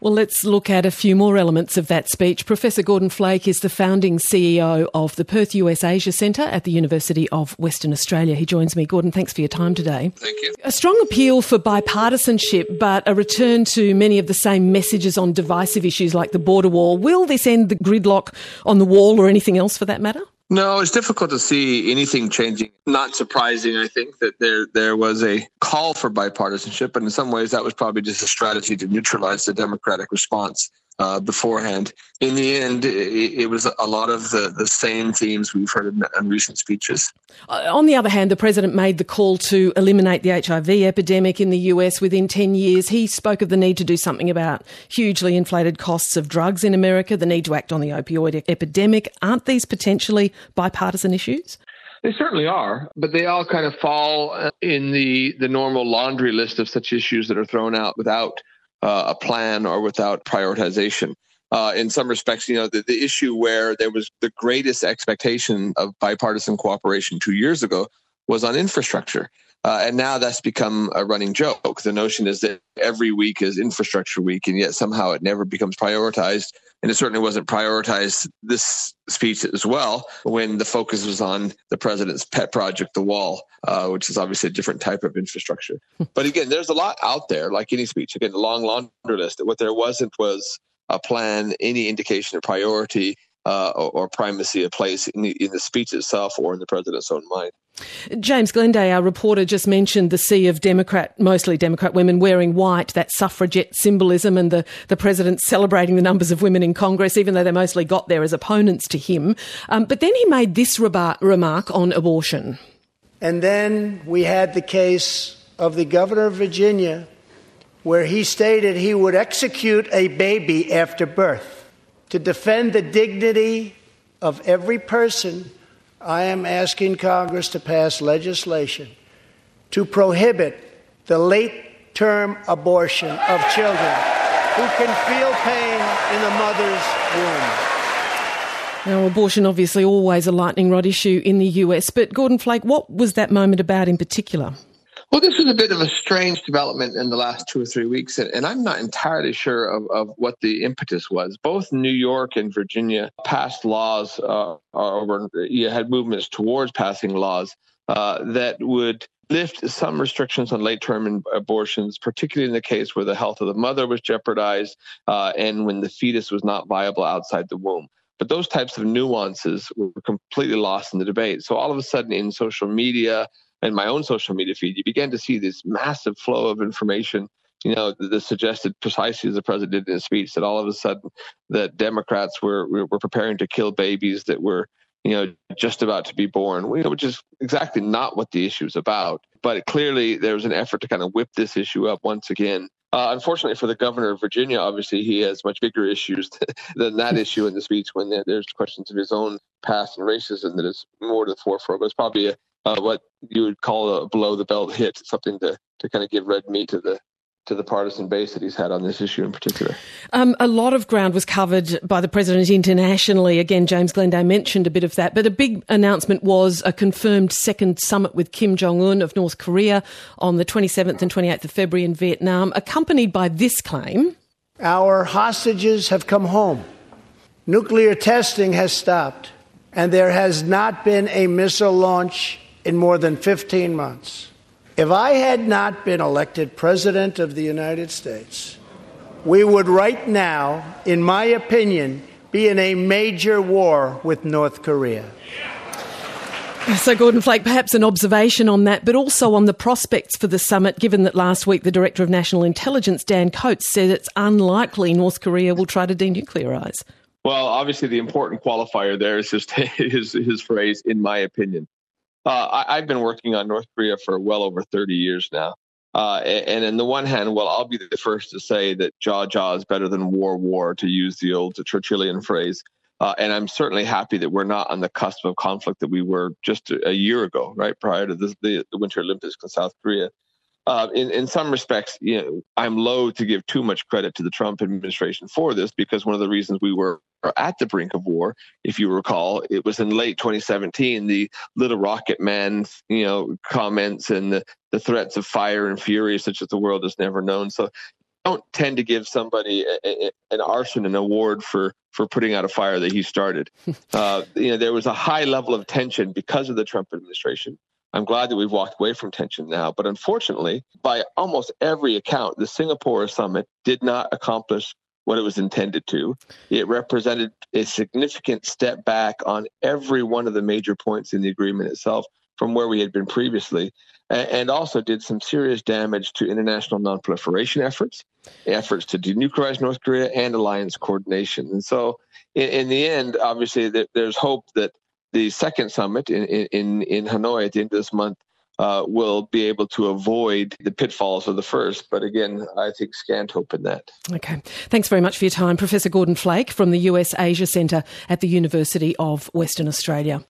Well, let's look at a few more elements of that speech. Professor Gordon Flake is the founding CEO of the Perth US Asia Centre at the University of Western Australia. He joins me. Gordon, thanks for your time today. Thank you. A strong appeal for bipartisanship, but a return to many of the same messages on divisive issues like the border wall. Will this end the gridlock on the wall or anything else for that matter? No, it's difficult to see anything changing. Not surprising, I think, that there was a call for bipartisanship, and in some ways that was probably just a strategy to neutralize the Democratic response beforehand. In the end, it was a lot of the same themes we've heard in recent speeches. On the other hand, the President made the call to eliminate the HIV epidemic in the US within 10 years. He spoke of the need to do something about hugely inflated costs of drugs in America, the need to act on the opioid epidemic. Aren't these potentially bipartisan issues? They certainly are, but they all kind of fall in the normal laundry list of such issues that are thrown out without a plan or without prioritization. In some respects, the issue where there was the greatest expectation of bipartisan cooperation 2 years ago was on infrastructure. And now that's become a running joke. The notion is that every week is infrastructure week, and yet somehow it never becomes prioritized. And it certainly wasn't prioritized this speech as well, when the focus was on the president's pet project, the wall, which is obviously a different type of infrastructure. But again, there's a lot out there, like any speech. Again, a long laundry list. What there wasn't was a plan, any indication of priority or primacy of place in the speech itself or in the president's own mind. James Glenday, our reporter, just mentioned the sea of mostly Democrat women wearing white, that suffragette symbolism, and the president celebrating the numbers of women in Congress, even though they mostly got there as opponents to him. But then he made this remark on abortion. And then we had the case of the governor of Virginia, where he stated he would execute a baby after birth. To defend the dignity of every person, I am asking Congress to pass legislation to prohibit the late-term abortion of children who can feel pain in the mother's womb. Now, abortion obviously always a lightning rod issue in the US, but Gordon Flake, what was that moment about in particular? Well, this was a bit of a strange development in the last 2 or 3 weeks, and I'm not entirely sure of what the impetus was. Both New York and Virginia passed laws, had movements towards passing laws that would lift some restrictions on late-term abortions, particularly in the case where the health of the mother was jeopardized and when the fetus was not viable outside the womb. But those types of nuances were completely lost in the debate. So all of a sudden in social media, in my own social media feed, you began to see this massive flow of information, that suggested precisely as the president did in his speech, that all of a sudden that Democrats were preparing to kill babies that were, just about to be born, which is exactly not what the issue is about. But clearly there was an effort to kind of whip this issue up once again. Unfortunately for the governor of Virginia, obviously he has much bigger issues than that issue in the speech when there's questions of his own past and racism that is more to the forefront. But it's probably what you would call a below-the-belt hit, something to kind of give red meat to the partisan base that he's had on this issue in particular. A lot of ground was covered by the president internationally. Again, James Glenday mentioned a bit of that. But a big announcement was a confirmed second summit with Kim Jong-un of North Korea on the 27th and 28th of February in Vietnam, accompanied by this claim. Our hostages have come home. Nuclear testing has stopped, and there has not been a missile launch in more than 15 months. If I had not been elected President of the United States, we would right now, in my opinion, be in a major war with North Korea. So, Gordon Flake, perhaps an observation on that, but also on the prospects for the summit, given that last week the Director of National Intelligence, Dan Coates, said it's unlikely North Korea will try to denuclearise. Well, obviously the important qualifier there is just his phrase, in my opinion. I've been working on North Korea for well over 30 years now. And on the one hand, well, I'll be the first to say that jaw is better than war, to use the old Churchillian phrase. And I'm certainly happy that we're not on the cusp of conflict that we were just a year ago, right, prior to the Winter Olympics in South Korea. In some respects, I'm loath to give too much credit to the Trump administration for this, because one of the reasons we were at the brink of war, if you recall, it was in late 2017, the little rocket man, comments and the threats of fire and fury such as the world has never known. So don't tend to give somebody an arson an award for putting out a fire that he started. There was a high level of tension because of the Trump administration. I'm glad that we've walked away from tension now. But unfortunately, by almost every account, the Singapore summit did not accomplish what it was intended to. It represented a significant step back on every one of the major points in the agreement itself from where we had been previously, and also did some serious damage to international nonproliferation efforts to denuclearize North Korea, and alliance coordination. And so in the end, obviously, there's hope that the second summit in Hanoi at the end of this month will be able to avoid the pitfalls of the first. But again, I think scant hope in that. Okay. Thanks very much for your time. Professor Gordon Flake from the US Asia Centre at the University of Western Australia.